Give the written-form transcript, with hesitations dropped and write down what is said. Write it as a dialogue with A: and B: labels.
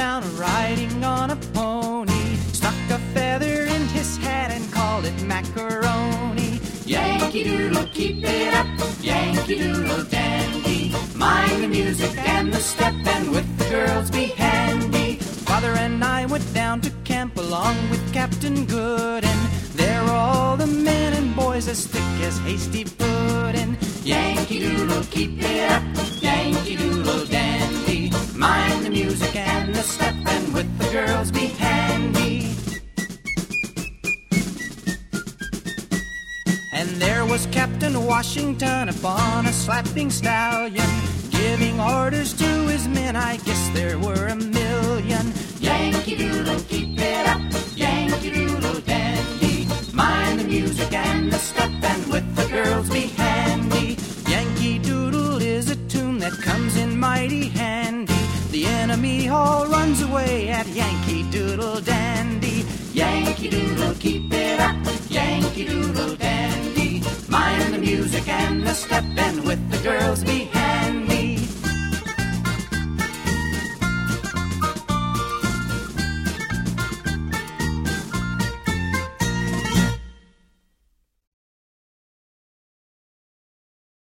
A: town riding on a pony, stuck a feather in his hat and called it macaroni. Yankee Doodle, keep it up, Yankee Doodle dandy. Mind the music and the step, and with the girls be handy. Father and I went down to camp along with Captain Good, and there were all the men and boys as thick as hasty pudding. Yankee Doodle, keep it up, Yankee Doodle dandy. Mind the music and the step, and with the girls be handy. And there was Captain Washington upon a slapping stallion, giving orders to his men, I guess there were a million. Yankee Doodle, keep it up, Yankee Doodle dandy. Mind the music and the step, and with the girls be handy. Yankee Doodle is a tune that comes in mighty handy. The enemy all runs away at Yankee Doodle dandy. Yankee Doodle, keep it up, Yankee Doodle dandy. Mind the music and the step, and with the girls be